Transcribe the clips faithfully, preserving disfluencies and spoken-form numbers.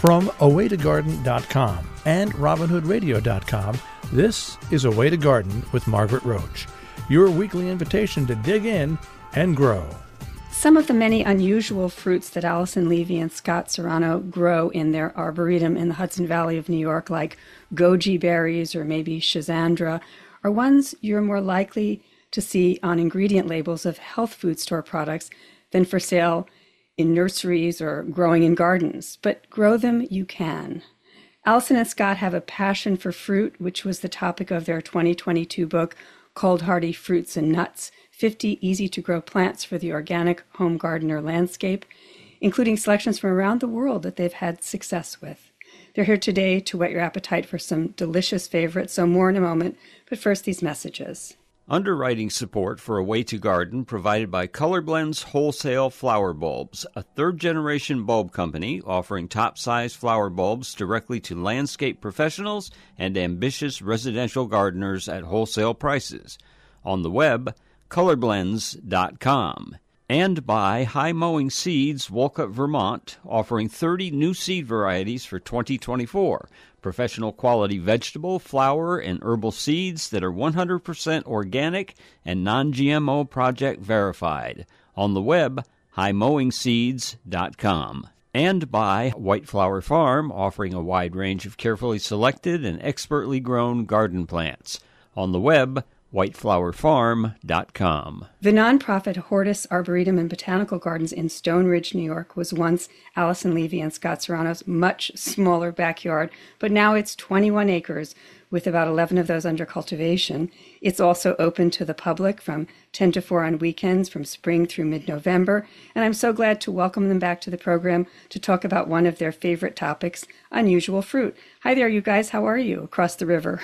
From a way to garden dot com and robin hood radio dot com, this is A Way to Garden with Margaret Roach, your weekly invitation to dig in and grow. Some of the many unusual fruits that Allison Levy and Scott Serrano grow in their arboretum in the Hudson Valley of New York, like goji berries or maybe schizandra, are ones you're more likely to see on ingredient labels of health food store products than for sale in nurseries or growing in gardens. But grow them you can. Allison and Scott have a passion for fruit, which was the topic of their twenty twenty-two book, Cold Hardy Fruits and Nuts, fifty easy-to-grow plants for the organic home gardener landscape, including selections from around the world that they've had success with. They're here today to whet your appetite for some delicious favorites, so more in a moment, but first these messages. Underwriting support for A Way to Garden provided by Colorblends Wholesale Flower Bulbs, a third-generation bulb company offering top-size flower bulbs directly to landscape professionals and ambitious residential gardeners at wholesale prices. On the web, colorblends dot com. And by High Mowing Seeds, Wolcott, Vermont, offering thirty new seed varieties for twenty twenty-four. Professional quality vegetable, flower, and herbal seeds that are one hundred percent organic and non-G M O project verified. On the web, high mowing seeds dot com. And by White Flower Farm, offering a wide range of carefully selected and expertly grown garden plants. On the web, white flower farm dot com. The nonprofit Hortus Arboretum and Botanical Gardens in Stone Ridge, New York, was once Allison Levy and Scott Serrano's much smaller backyard, but now it's twenty-one acres, with about eleven of those under cultivation. It's also open to the public from ten to four on weekends from spring through mid-November, and I'm so glad to welcome them back to the program to talk about one of their favorite topics, unusual fruit. Hi there, you guys. How are you across the river?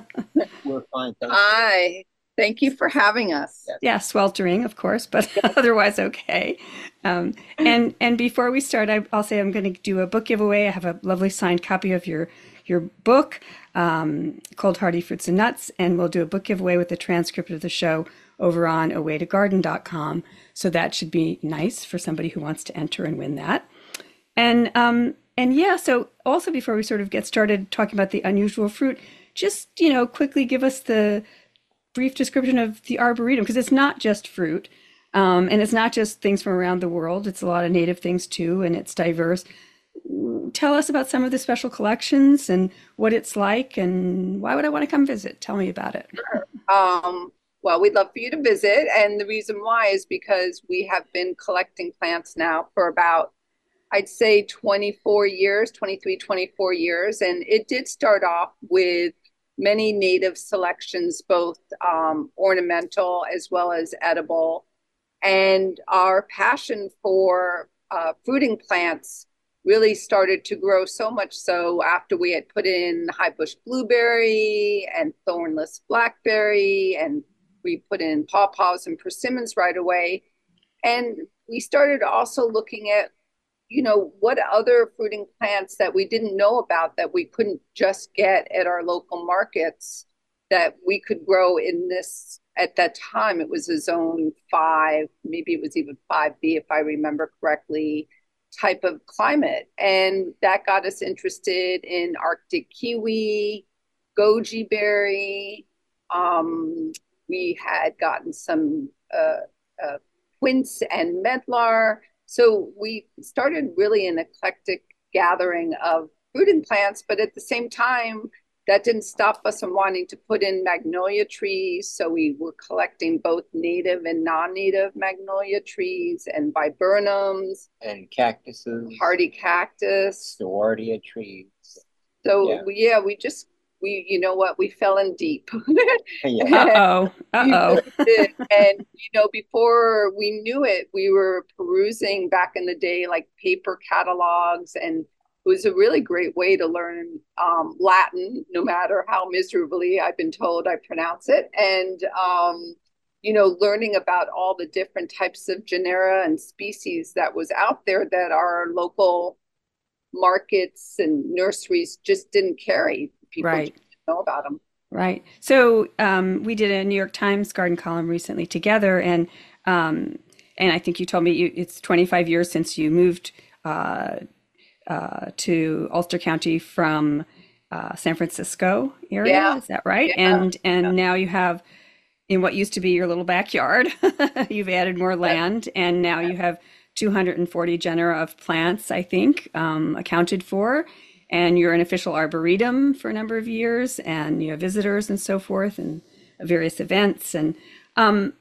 We're fine. Thank Hi. Thank you for having us. Yeah, sweltering, of course, but otherwise okay. Um, and and before we start, I, I'll say I'm going to do a book giveaway. I have a lovely signed copy of your your book, um, Cold Hardy Fruits and Nuts, and we'll do a book giveaway with the transcript of the show over on a way to garden dot com. So that should be nice for somebody who wants to enter and win that. And um, and yeah, so also before we sort of get started talking about the unusual fruit, just, you know, quickly give us the brief description of the Arboretum, because it's not just fruit, um, and it's not just things from around the world. It's a lot of native things too, and it's diverse. Tell us about some of the special collections and what it's like, and why would I want to come visit? Tell me about it. Sure. Um, well, we'd love for you to visit, and the reason why is because we have been collecting plants now for about, I'd say twenty-four years, twenty-three, twenty-four years, and it did start off with many native selections, both um, ornamental as well as edible. And our passion for uh, fruiting plants really started to grow, so much so after we had put in high bush blueberry and thornless blackberry, and we put in pawpaws and persimmons right away. And we started also looking at, you know, what other fruiting plants that we didn't know about that we couldn't just get at our local markets that we could grow in this, at that time, it was a zone five, maybe it was even five B, if I remember correctly, type of climate. And that got us interested in Arctic kiwi, goji berry. Um, we had gotten some uh, uh, quince and medlar. So we started really an eclectic gathering of fruiting plants, but at the same time, that didn't stop us from wanting to put in magnolia trees. So we were collecting both native and non-native magnolia trees and viburnums. And cactuses. Hardy cactus. Stewardia trees. So yeah. We, yeah, we just, we, you know what, we fell in deep. yeah. Uh-oh, uh-oh. And, you know, before we knew it, we were perusing back in the day, like paper catalogs, and it was a really great way to learn um, Latin, no matter how miserably I've been told I pronounce it. And, um, you know, learning about all the different types of genera and species that was out there that our local markets and nurseries just didn't carry. People right. didn't know about them. Right. So um, we did a New York Times garden column recently together, and um, and I think you told me you, it's twenty-five years since you moved uh, uh, to Ulster County from uh, San Francisco area. Yeah. Is that right? Yeah. And and Yeah. now you have in what used to be your little backyard, you've added more land, and now you have two hundred forty genera of plants, I think, um, accounted for. And you're an official arboretum for a number of years, and you have visitors and so forth, and various events. And um,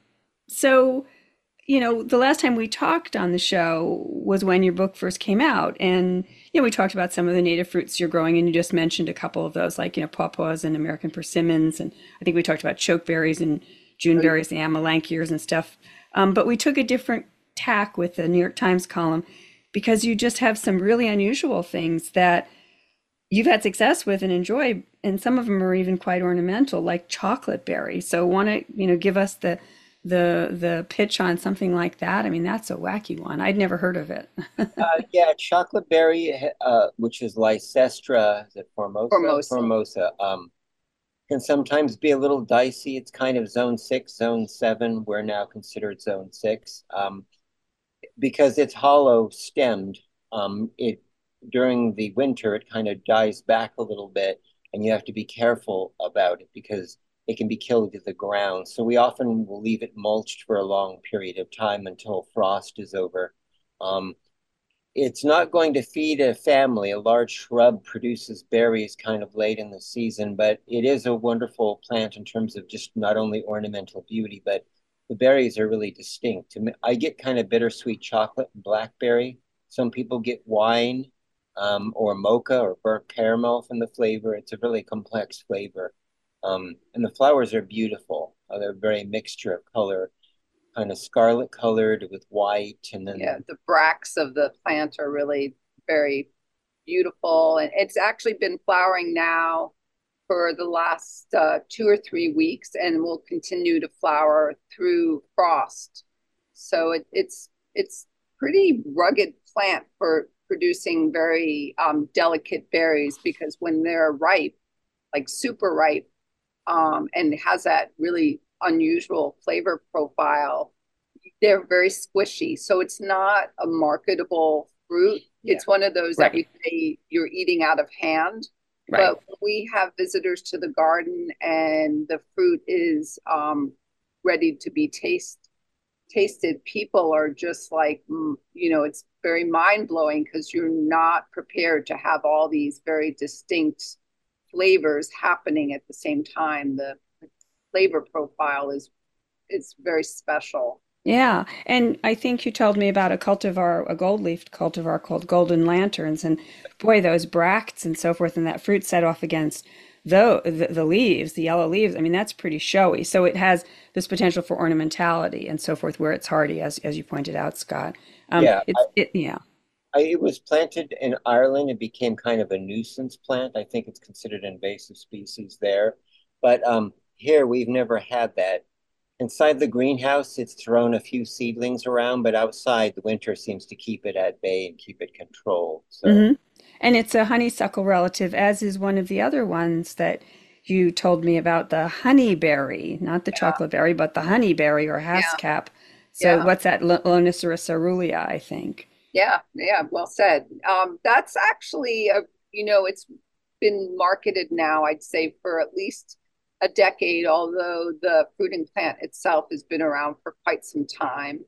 so, you know, the last time we talked on the show was when your book first came out. And, you know, we talked about some of the native fruits you're growing, and you just mentioned a couple of those, like, you know, pawpaws and American persimmons. And I think we talked about chokeberries and juneberries and amelanchiers and stuff. Um, but we took a different tack with the New York Times column because you just have some really unusual things that you've had success with and enjoy, and some of them are even quite ornamental, like chocolate berry. So want to, you know, give us the the the pitch on something like that? I mean, that's a wacky one. I'd never heard of it. Uh, yeah, chocolate berry, uh, which is Lysestra, is it Formosa? Formosa. Formosa. Um, can sometimes be a little dicey. It's kind of zone six, zone seven. We're now considered zone six. Um, because it's hollow stemmed. Um, it during the winter, it kind of dies back a little bit, and you have to be careful about it because it can be killed to the ground. So we often will leave it mulched for a long period of time until frost is over. Um, it's not going to feed a family. A large shrub produces berries kind of late in the season, but it is a wonderful plant in terms of just not only ornamental beauty, but the berries are really distinct. I get kind of bittersweet chocolate and blackberry. Some people get wine um, or mocha or burnt caramel from the flavor. It's a really complex flavor. Um, and the flowers are beautiful. Uh, they're very mixture of color, kind of scarlet colored with white. And then Yeah, the bracts of the plant are really very beautiful. And it's actually been flowering now for the last uh, two or three weeks and will continue to flower through frost. So it, it's it's pretty rugged plant for producing very um, delicate berries because when they're ripe, like super ripe, um, and has that really unusual flavor profile, they're very squishy. So it's not a marketable fruit. Yeah. It's one of those Right. that we say you're eating out of hand. Right. But when we have visitors to the garden and the fruit is um, ready to be taste, tasted, people are just like, mm, you know, it's very mind blowing because you're not prepared to have all these very distinct flavors happening at the same time. The flavor profile is is very special. Yeah, and I think you told me about a cultivar, a gold leaf cultivar called Golden Lanterns, and boy, those bracts and so forth, and that fruit set off against the, the the leaves, the yellow leaves. I mean, that's pretty showy. So it has this potential for ornamentality and so forth, where it's hardy, as as you pointed out, Scott. Um, Yeah, it's it, yeah, I, it was planted in Ireland. It became kind of a nuisance plant. I think it's considered an invasive species there. But um, here we've never had that. Inside the greenhouse, it's thrown a few seedlings around, but outside, the winter seems to keep it at bay and keep it controlled. So, hmm and it's a honeysuckle relative, as is one of the other ones that you told me about, the honeyberry, not the chocolate berry, but the honeyberry or Yeah, haskap. So yeah, what's that? Lo- Lonicera cerulea, I think. yeah, yeah. Well said. Um, that's actually a, you know, it's been marketed now, I'd say, for at least a decade, although the fruiting plant itself has been around for quite some time.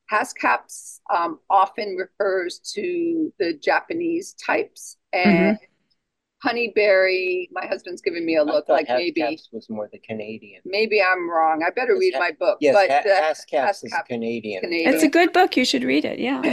Haskaps um, often refers to the Japanese types, and hmm honeyberry, my husband's giving me a I look thought like maybe Haskaps was more the Canadian. maybe I'm wrong. I better Yes, read ha my book, yes, but ha the Haskaps is Haskap Canadian. It's a Canadian. good book. You should read it. Yeah.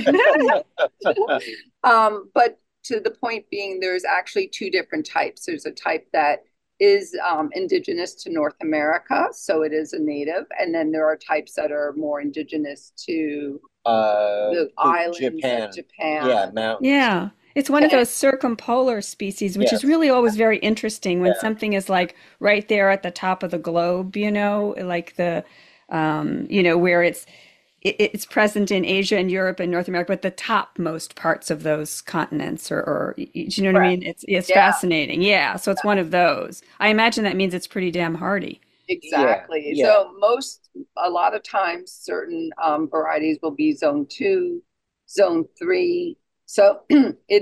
Um, but to the point being, there's actually two different types. There's a type that is um, indigenous to North America, so it is a native, and then there are types that are more indigenous to Uh, the to islands of Japan. Yeah, Japan. mountains. Yeah. It's one of And those circumpolar species, which is Yes. really always very interesting when Yeah. something is like right there at the top of the globe, you know, like the, um, you know, where it's it, it's present in Asia and Europe and North America, but the topmost parts of those continents, or, or y- y- do you know what I correct. mean? It's it's Yeah, fascinating. Yeah. So it's one of those. I imagine that means it's pretty damn hardy. Yeah. exactly. Yeah. So most, a lot of times, certain um, varieties will be zone two, zone three. So it is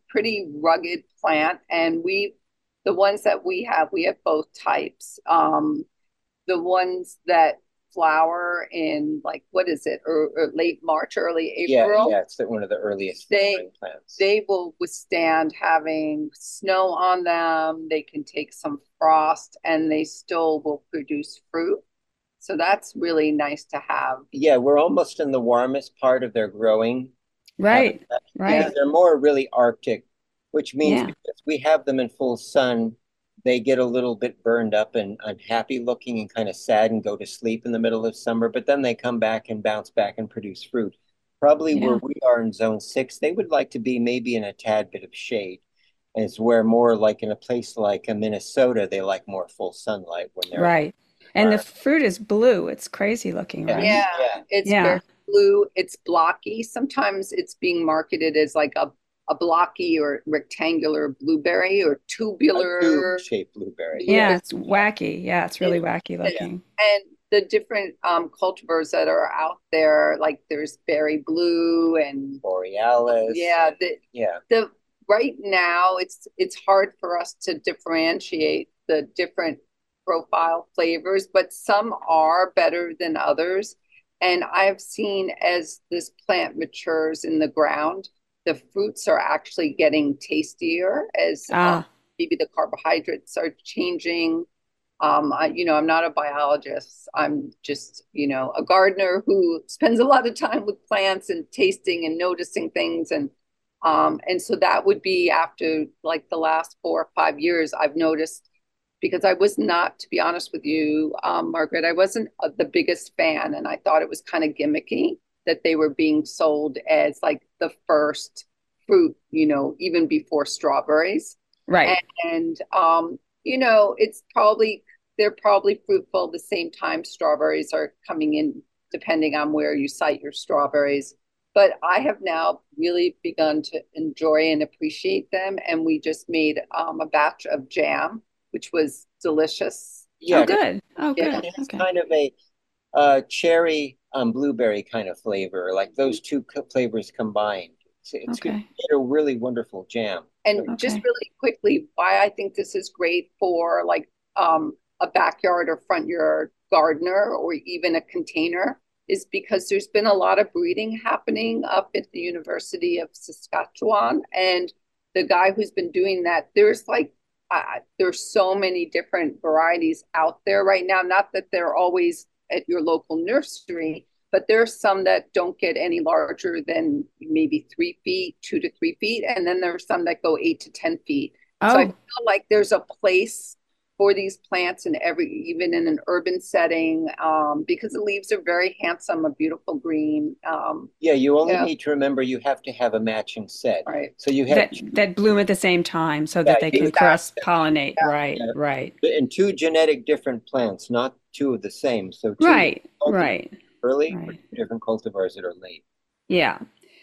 pretty rugged plant, and we, the ones that we have, we have both types. Um, the ones that flower in like what is it, or, or late March, early April? Yeah, yeah, it's the, one of the earliest they flowering plants. they will withstand having snow on them. They can take some frost, and they still will produce fruit. So that's really nice to have. Yeah, we're almost in the warmest part of their growing Right. habitat, Right. because they're more really Arctic, which means Yeah. because we have them in full sun, they get a little bit burned up and unhappy looking and kind of sad and go to sleep in the middle of summer, but then they come back and bounce back and produce fruit. Probably where Yeah. we are in zone six, they would like to be maybe in a tad bit of shade. And it's where more like in a place like a Minnesota, they like more full sunlight when they're Right. And the are. fruit is blue. It's crazy looking, Yes, right? Yeah, yeah. it's Yeah. very blue. It's blocky. Sometimes it's being marketed as like a, a blocky or rectangular blueberry or A tubular. tube-shaped blueberry. Yeah, blueberry. it's wacky. Yeah, it's really And, wacky and, looking. and the different um, cultivars that are out there, like there's berry blue and Borealis. yeah, and- the yeah. the right now it's it's hard for us to differentiate the different profile flavors, but some are better than others. And I've seen as this plant matures in the ground, the fruits are actually getting tastier as um, Ah, maybe the carbohydrates are changing. Um, I, you know, I'm not a biologist. I'm just, you know, a gardener who spends a lot of time with plants and tasting and noticing things. And um, and so that would be after like the last four or five years, I've noticed because I was not, to be honest with you, um, Margaret, I wasn't uh, the biggest fan, and I thought it was kind of gimmicky that they were being sold as like the first fruit, you know, even before strawberries. right. And, and um, you know, it's probably they're probably fruitful the same time strawberries are coming in, depending on where you site your strawberries. But I have now really begun to enjoy and appreciate them, and we just made um, a batch of jam, which was delicious. Yeah, Oh, good. Oh, Yeah. good. it's Okay. kind of a uh, cherry um, blueberry kind of flavor, like those two co- flavors combined. It's, it's Okay. a really wonderful jam. And Okay. just really quickly, why I think this is great for like um, a backyard or front yard gardener or even a container is because there's been a lot of breeding happening up at the University of Saskatchewan. And the guy who's been doing that, there's like, uh, there's so many different varieties out there right now. Not that they're always at your local nursery, but there's some that don't get any larger than maybe three feet, two to three feet. And then there's some that go eight to ten feet. So I Oh, feel like there's a place for these plants in every, even in an urban setting, um, because the leaves are very handsome, a beautiful green. Um, Yeah, you only Yeah. need to remember you have to have a matching set. right. So you have that that bloom at the same time so that Yeah, they can exactly. cross pollinate. Yeah. Right. Yeah. Right. and two genetic different plants, not two of the same. So two Right. cultivars Right. early or Right. two different cultivars that are late. Yeah.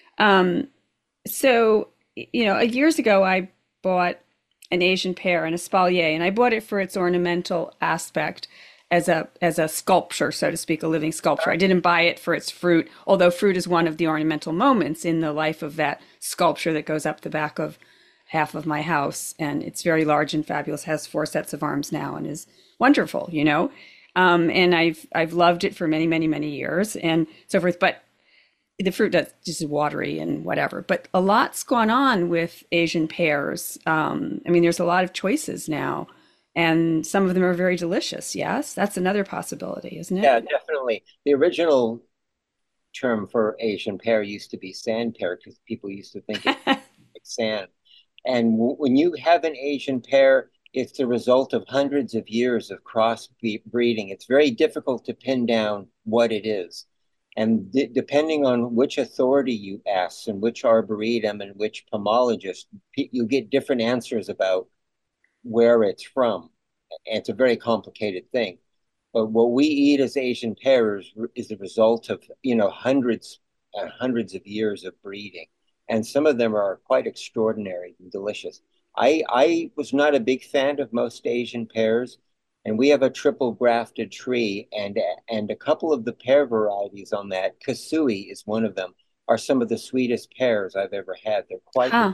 Um, so, y- you know, years ago I bought an Asian pear, an espalier, and I bought it for its ornamental aspect as a as a sculpture, so to speak, a living sculpture. I didn't buy it for its fruit, although fruit is one of the ornamental moments in the life of that sculpture that goes up the back of half of my house, and it's very large and fabulous, has four sets of arms now, and is wonderful, you know. Um, and I've I've loved it for many, many, many years, and so forth. But the fruit does just is watery and whatever. But a lot's gone on with Asian pears. Um, I mean, there's a lot of choices now, and some of them are very delicious. Yes, that's another possibility, isn't Yeah, it? definitely. The original term for Asian pear used to be sand pear because people used to think it was like sand. And w when you have an Asian pear, it's the result of hundreds of years of cross breeding. It's very difficult to pin down what it is. And d depending on which authority you ask and which arboretum and which pomologist, you get different answers about where it's from. And it's a very complicated thing. But what we eat as Asian pears is the result of, you know, hundreds and hundreds of years of breeding. And some of them are quite extraordinary and delicious. I, I was not a big fan of most Asian pears, and we have a triple grafted tree, and, and a couple of the pear varieties on that, Kasui is one of them, are some of the sweetest pears I've ever had. They're quite Huh.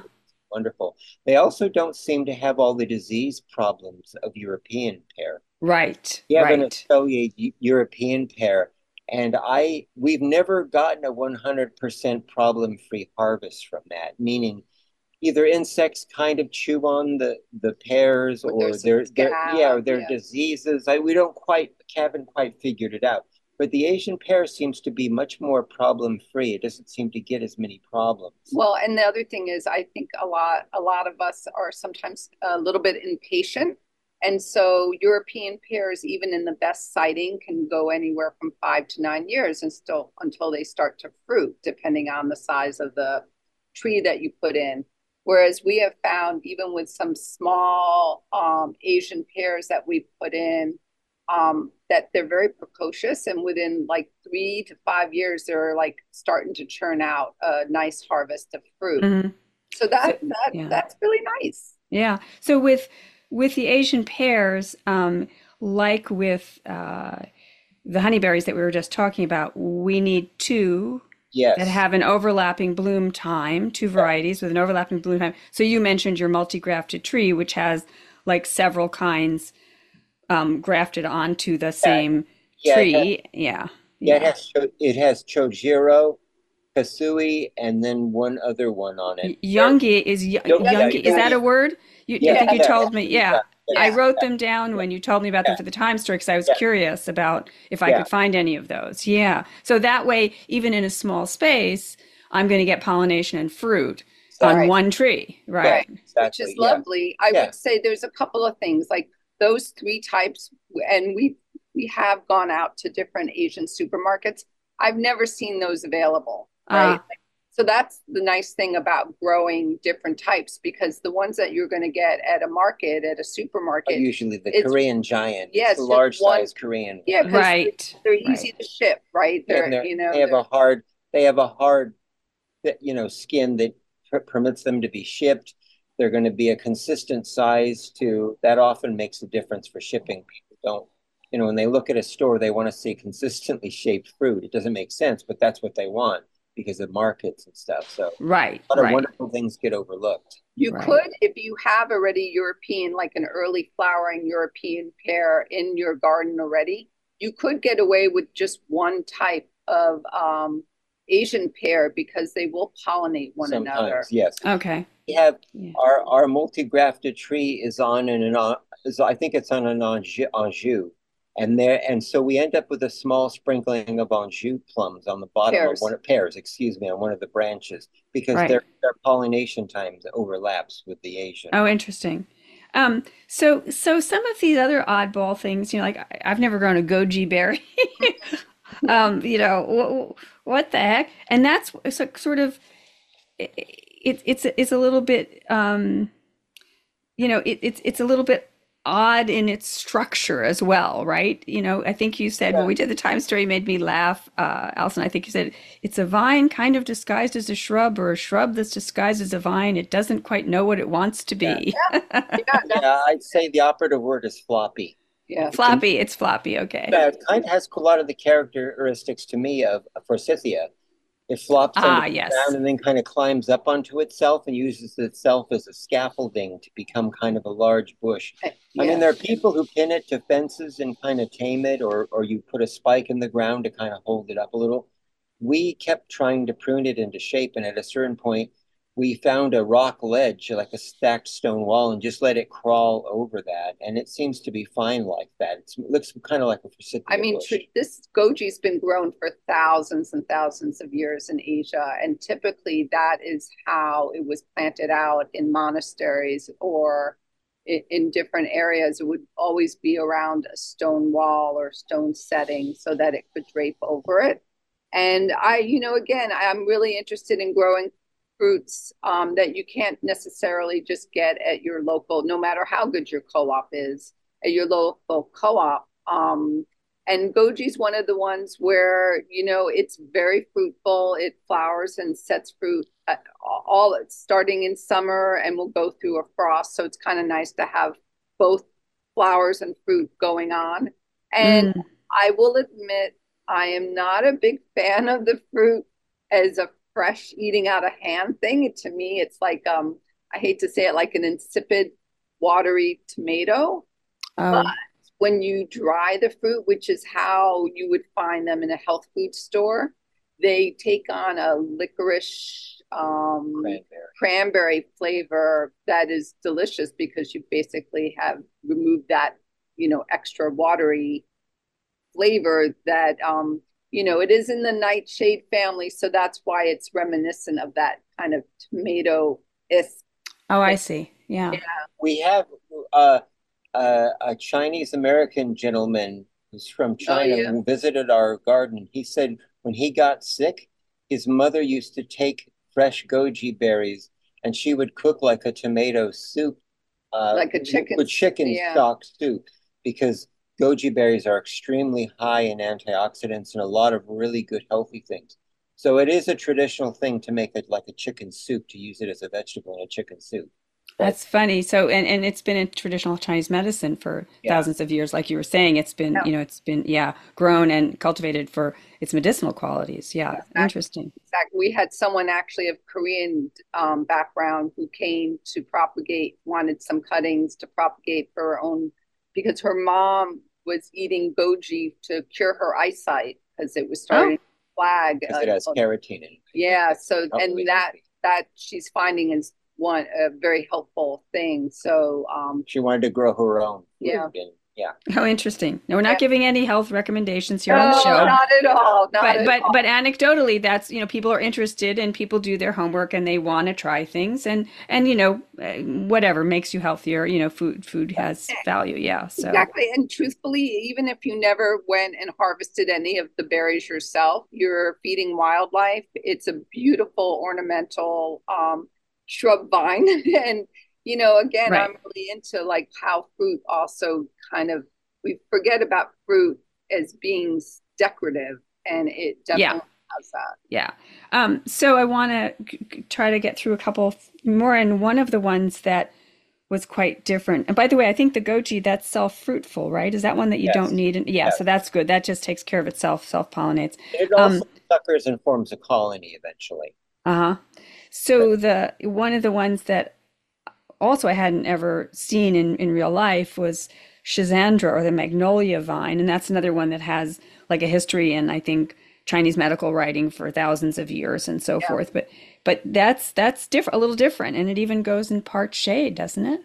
wonderful. They also don't seem to have all the disease problems of European pear. Right, We have an right. affiliate European pear, and I we've never gotten a one hundred percent problem-free harvest from that, meaning either insects kind of chew on the the pears, Or or there's some they're they're yeah, or scab, they're yeah. diseases. I we don't quite haven't quite figured it out. But the Asian pear seems to be much more problem-free. It doesn't seem to get as many problems. Well, and the other thing is, I think a lot a lot of us are sometimes a little bit impatient. And so European pears, even in the best siting, can go anywhere from five to nine years and still until they start to fruit, depending on the size of the tree that you put in. Whereas we have found, even with some small um, Asian pears that we put in, um, that they're very precocious, and within like three to five years, they're like starting to churn out a nice harvest of fruit. hmm So So, that that yeah. that's really nice. Yeah. So with with the Asian pears, um, like with uh, the honeyberries that we were just talking about, we need two that Yes. have an overlapping bloom time, two Yeah. varieties with an overlapping bloom time. So you mentioned your multi-grafted tree, which has like several kinds um, grafted onto the Yeah. same Yeah. It has, tree. Yeah. yeah. It Yeah. has cho- it has Chojiro, Kasui, and then one other one on it. Y- They're, Youngie is y- yo- yeah. Youngie. Is that Yogi. a word? You, I Yeah. think you Yes, Yes. told me. Yeah. Yeah. I Yes. yeah, wrote them down when you told me about them Yeah. for the time story because I was Yeah. curious about if I Yeah. could find any of those. Yeah. So that way, even in a small space, I'm going to get pollination and fruit on right, Exactly. one tree. Yeah. Right. right, which is Exactly. Yeah. lovely. I Yeah. would say there's a couple of things like those three types, and we we have gone out to different Asian supermarkets. I've never seen those available, right? Ah, So that's the nice thing about growing different types, because the ones that you're going to get at a market, at a Are supermarket, usually the it's Korean giant. yeah, It's the it's just large one. size Korean Yeah, one. because right. they're Right. easy to ship, right? Yeah, and They're, they're you know, they have a they're hard they have a hard that you know skin that per permits them to be shipped. They're going to be a consistent size too. That often makes a difference for shipping. People don't, you know, when they look at a store, they want to see consistently shaped fruit. It doesn't make sense, but that's what they want because of markets and stuff. So Right. a lot of Right. wonderful things get overlooked. you Right. could, if you have already European, like an early flowering European pear in your garden already, you could get away with just one type of um, Asian pear because they will pollinate one another. Sometimes, yes. Okay. We have Yeah. our our multi-grafted tree is on an, an is I think it's on an Anjou, Anjou. And there and so we end up with a small sprinkling of Anjou plums on the bottom of Pears. one of pears, excuse me, on one of the branches because Right. their their pollination times overlaps with the Asian. Oh, interesting. Um, so so some of these other oddball things, you know, like I, I've never grown a goji berry. um, you know, wh- what the heck? And that's so, sort of it, it, it's it's a little bit um, you know, it, it's it's a little bit odd in its structure as well, right? You know, I think you said when Yeah. we did the time story, made me laugh. Uh, Alison, I think you said it's a vine kind of disguised as a shrub, or a shrub that's disguised as a vine. It doesn't quite know what it wants to Yeah. be. Yeah, that's, Yeah, I'd say the operative word is floppy. yeah. Floppy, it's floppy. Okay. Yeah, it kind of has a lot of the characteristics to me of a forsythia. It flops Ah, onto the yes. ground and then kind of climbs up onto itself and uses itself as a scaffolding to become kind of a large bush. I mean, there are Yes. people who pin it to fences and kind of tame it, or or you put a spike in the ground to kind of hold it up a little. We kept trying to prune it into shape, and at a certain point, we found a rock ledge, like a stacked stone wall, and just let it crawl over that. And it seems to be fine like that. It's, it looks kind of like a I forsythia mean, bush. tr- this goji's been grown for thousands and thousands of years in Asia, and typically that is how it was planted out in monasteries or in, in different areas. It would always be around a stone wall or stone setting so that it could drape over it. And I, you know, again, I'm really interested in growing fruits um, that you can't necessarily just get at your local, no matter how good your co-op is, at your local co-op. Um, and goji is one of the ones where, you know, it's very fruitful. It flowers and sets fruit uh, all starting in summer and will go through a frost. So it's kind of nice to have both flowers and fruit going on. And Mm, I will admit, I am not a big fan of the fruit as a fresh eating out of hand thing. To me, it's like um I hate to say it, like an insipid, watery tomato. But Oh, when you dry the fruit, which is how you would find them in a health food store, they take on a licorice um, Cranberry. cranberry flavor that is delicious because you basically have removed that, you know, extra watery flavor that, um, you know, it is in the nightshade family. So that's why it's reminiscent of that kind of tomato-esque. oh, I see. Yeah. We have uh, uh, a Chinese American gentleman who's from Oh, China yeah. who visited our garden. He said when he got sick, his mother used to take fresh goji berries and she would cook like a tomato soup, uh, Like a chicken. with chicken Yeah. stock soup, because goji berries are extremely high in antioxidants and a lot of really good healthy things. So it is a traditional thing to make it like a chicken soup, to use it as a vegetable in a chicken soup. But That's funny. So, and, and it's been in traditional Chinese medicine for yeah, thousands of years. Like you were saying, it's been, Yeah, you know, it's been, yeah, grown and cultivated for its medicinal qualities. Yeah. exactly. Interesting. Exactly. We had someone actually of Korean um, background who came to propagate, wanted some cuttings to propagate for her own, because her mom was eating goji to cure her eyesight because it was Oh, starting to flag. because Uh, it has uh, carotene in it. yeah. So, and Hopefully that healthy. that she's finding is one a very helpful thing. So, um, She wanted to grow her own yeah. food, and yeah, oh, interesting. No, we're not Yeah. giving any health recommendations here on the No, show. not at all. Not But at but all. but anecdotally, that's, you know, people are interested and people do their homework and they want to try things and and you know, uh, whatever makes you healthier, you know, food food has value. Yeah. So, Exactly. And truthfully, even if you never went and harvested any of the berries yourself, you're feeding wildlife. It's a beautiful ornamental um, shrub vine. And, you know, again, right. I'm really into like how fruit also kind of, we forget about fruit as being decorative, and it Yeah. definitely has that. Yeah. Um, so I want to try to get through a couple more, and one of the ones that was quite different. And by the way, I think the goji, that's self-fruitful, right? Is that one that you don't yes, need? And yeah, yes. so that's good. That just takes care of itself, self-pollinates. It Um, also suckers and forms a colony eventually. uh-huh. But So the one of the ones that also I hadn't ever seen in, in real life was Schizandra, or the magnolia vine. And that's another one that has like a history in, I think, Chinese medical writing for thousands of years and so Yeah. forth. But but that's that's different, a little different. And it even goes in part shade, doesn't it?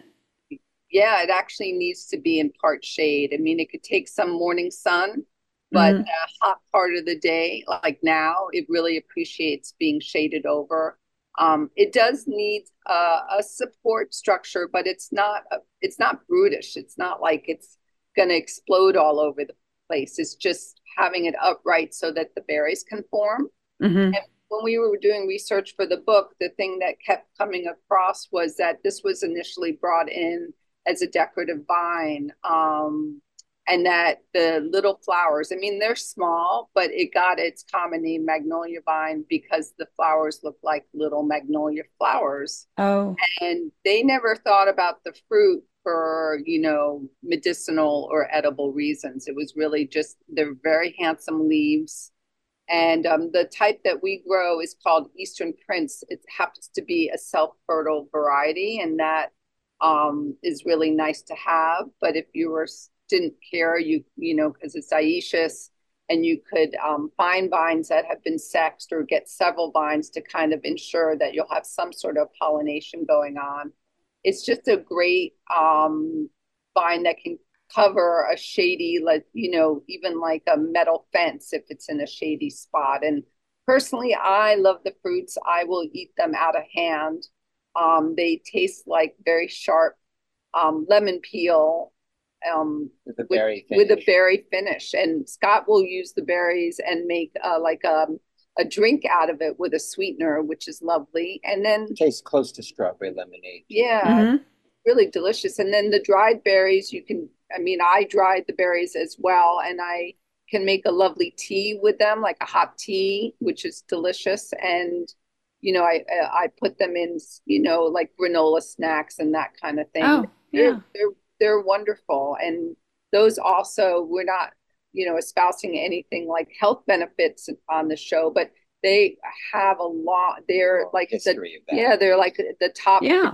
Yeah, it actually needs to be in part shade. I mean, it could take some morning sun, but Hmm. a hot part of the day, like now, it really appreciates being shaded over. Um, it does need a, a support structure, but it's not a, it's not brutish. It's not like it's going to explode all over the place. It's just having it upright so that the berries can form. Hmm. And when we were doing research for the book, the thing that kept coming across was that this was initially brought in as a decorative vine. Um, and that the little flowers, I mean, they're small, but it got its common name magnolia vine because the flowers look like little magnolia flowers. Oh, And they never thought about the fruit for, you know, medicinal or edible reasons. It was really just, they're very handsome leaves, and um, the type that we grow is called Eastern Prince. It happens to be a self-fertile variety, and that um, is really nice to have. But if you were didn't care, you you know, because it's dioecious, and you could um, find vines that have been sexed or get several vines to kind of ensure that you'll have some sort of pollination going on. It's just a great um, vine that can cover a shady, like, you know, even like a metal fence if it's in a shady spot. And personally, I love the fruits. I will eat them out of hand. Um, they taste like very sharp um, lemon peel, um, with a with berry with a finish. berry finish. And Scott will use the berries and make uh, like um, a drink out of it with a sweetener, which is lovely. And then, Tastes close to strawberry lemonade. yeah, hmm. really delicious. And then the dried berries, you can, I mean, I dried the berries as well, and I can make a lovely tea with them, like a hot tea, which is delicious. And, you know, I I put them in, you know, like granola snacks and that kind of thing. Oh, They're yeah. they're they're wonderful. And those also, we're not, you know, espousing anything like health benefits on the show, but they have a lot. They're Long like the history of that. yeah, they're like the top Yeah.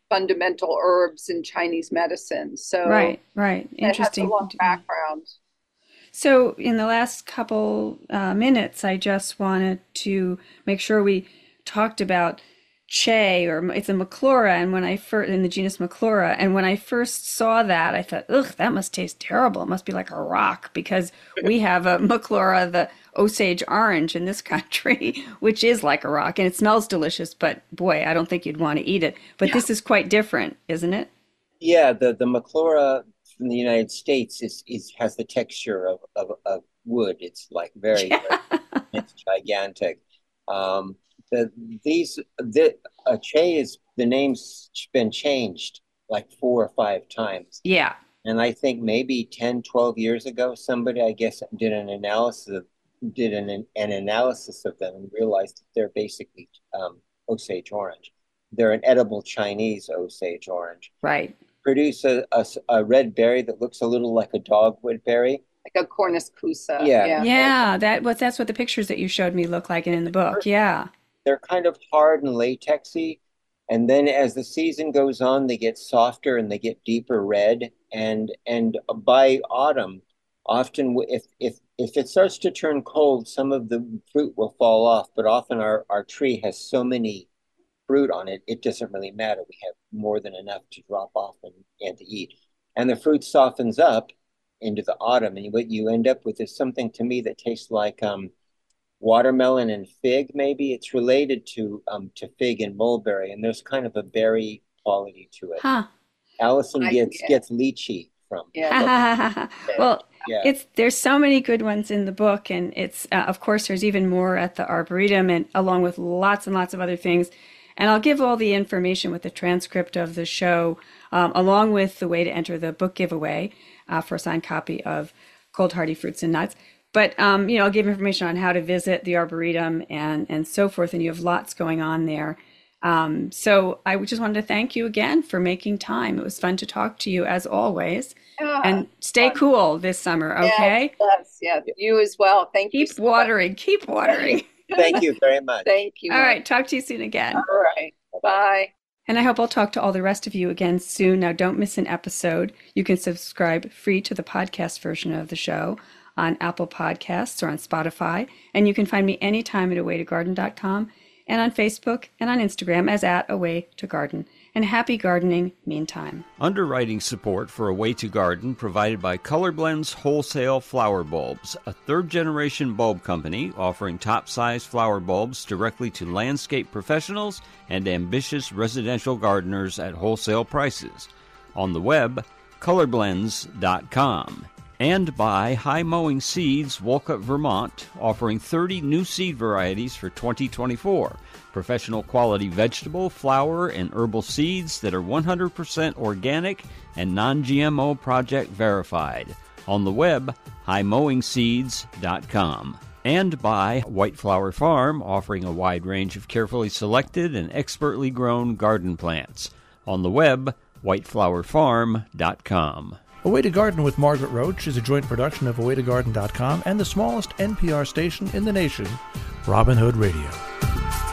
fundamental herbs in Chinese medicine. So right, right. Interesting. It has a long background. So in the last couple uh, minutes, I just wanted to make sure we talked about Che, or it's a Maclora, and when I first in the genus Maclora, and when I first saw that, I thought, ugh, that must taste terrible. It must be like a rock, because we have a Maclora, the Osage orange, in this country, which is like a rock, and it smells delicious. But boy, I don't think you'd want to eat it. But this is quite different, isn't it? Yeah, the the Maclora from the United States is is has the texture of of, of wood. It's like very, very it's gigantic. Um, The, these the uh, Che is the name's been changed like four or five times. Yeah. And I think maybe ten, twelve years ago, somebody, I guess, did an analysis of, did an an analysis of them and realized that they're basically um, Osage orange. They're an edible Chinese Osage orange. Right. Produce a, a, a red berry that looks a little like a dogwood berry. Like a Cornus Kousa. Yeah. Yeah, yeah that was that's what the pictures that you showed me look like in the book. Yeah. They're kind of hard and latexy, and then as the season goes on, they get softer and they get deeper red. And and by autumn, often if if if it starts to turn cold, some of the fruit will fall off. But often our our tree has so many fruit on it, it doesn't really matter. We have more than enough to drop off and, and to eat. And the fruit softens up into the autumn, and what you end up with is something to me that tastes like um. watermelon and fig. Maybe it's related to um to fig and mulberry, and there's kind of a berry quality to it. Huh. Allison I gets get. gets lychee from. Yeah. Well, yeah. it's there's so many good ones in the book, and it's uh, of course there's even more at the Arboretum, and along with lots and lots of other things. And I'll give all the information with the transcript of the show, um, along with the way to enter the book giveaway uh, for a signed copy of Cold Hardy Fruits and Nuts. But, um, you know, I'll give information on how to visit the Arboretum and, and so forth. And you have lots going on there. Um, so I just wanted to thank you again for making time. It was fun to talk to you as always. Yeah, and stay fun. cool this summer, okay? Yes, yes, yeah. You as well. Thank keep you. Keep watering. Much. Keep watering. Thank you very much. Thank you. All right. Talk to you soon again. All right. Bye. And I hope I'll talk to all the rest of you again soon. Now, don't miss an episode. You can subscribe free to the podcast version of the show on Apple Podcasts or on Spotify. And you can find me anytime at away to garden dot com and on Facebook and on Instagram as at Away to Garden. And happy gardening meantime. Underwriting support for Away to Garden provided by Colorblends Wholesale Flower Bulbs, a third-generation bulb company offering top-size flower bulbs directly to landscape professionals and ambitious residential gardeners at wholesale prices. On the web, colorblends dot com. And by High Mowing Seeds, Wolcott, Vermont, offering thirty new seed varieties for twenty twenty-four. Professional quality vegetable, flower, and herbal seeds that are one hundred percent organic and non G M O project verified. On the web, high mowing seeds dot com. And by White Flower Farm, offering a wide range of carefully selected and expertly grown garden plants. On the web, white flower farm dot com. Away to Garden with Margaret Roach is a joint production of away to garden dot com and the smallest N P R station in the nation, Robin Hood Radio.